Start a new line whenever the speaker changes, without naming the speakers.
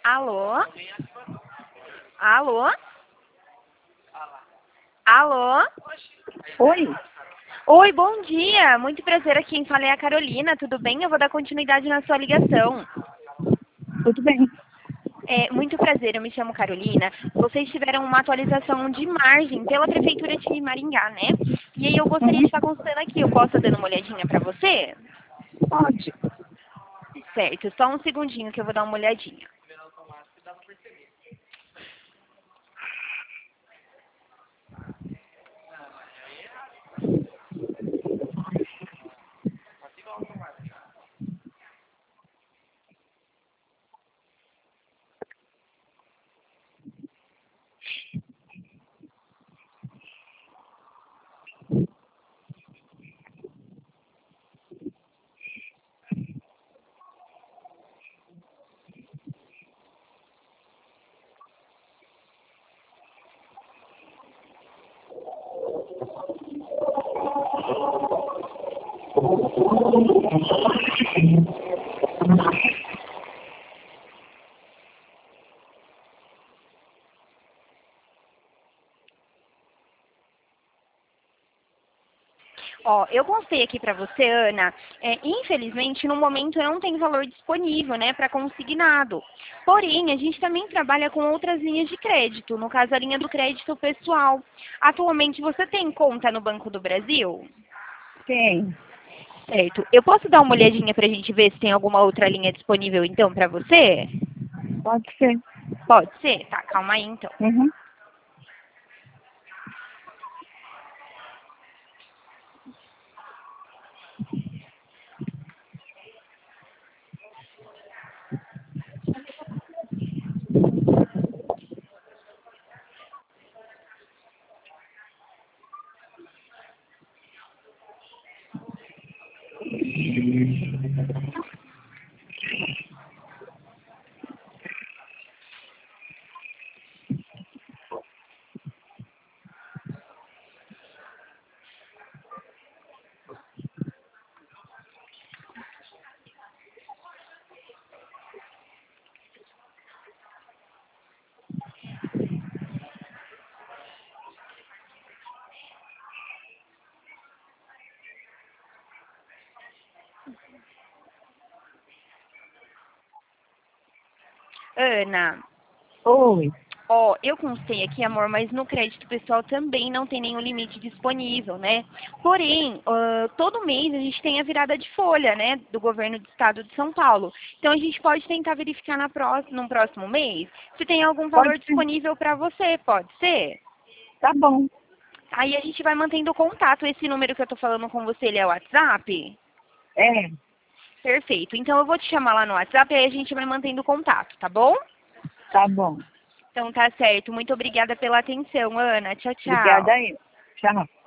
Alô? Alô? Alô?
Oi,
Oi, bom dia. Muito prazer, aqui quem fala é a Carolina, tudo bem? Eu vou dar continuidade na sua ligação.
tudo bem.
Muito prazer, eu me chamo Carolina. Vocês tiveram uma atualização de margem pela Prefeitura de Maringá, né? E aí eu gostaria de
Uhum.
estar consultando aqui. Eu posso estar dando uma olhadinha para você?
Pode.
Certo, só um segundinho que eu vou dar uma olhadinha. Ó, eu constei aqui para você, Ana. Infelizmente, no momento não tem valor disponível, né, para consignado. Porém, a gente também trabalha com outras linhas de crédito, no caso a linha do crédito pessoal. Atualmente, você tem conta no Banco do Brasil?
Tem.
Certo. Eu posso dar uma olhadinha para a gente ver se tem alguma outra linha disponível, então, para você?
Pode ser.
Pode ser? Tá, calma aí, então.
Uhum.
Ana,
Oi.
ó, eu constei aqui, amor, mas no crédito pessoal também não tem nenhum limite disponível, né? Porém, todo mês a gente tem a virada de folha, né, do governo do estado de São Paulo. Então a gente pode tentar verificar no próximo mês se tem algum
Pode
valor
ser.
disponível para você, pode ser?
Tá bom.
Aí a gente vai mantendo contato. Esse número que eu tô falando com você, ele é o WhatsApp?
É,
Perfeito. Então eu vou te chamar lá no WhatsApp e aí a gente vai mantendo contato, tá bom?
tá bom.
Então tá certo. Muito obrigada pela atenção, Ana. Tchau,
Obrigada
tchau.
aí. Tchau.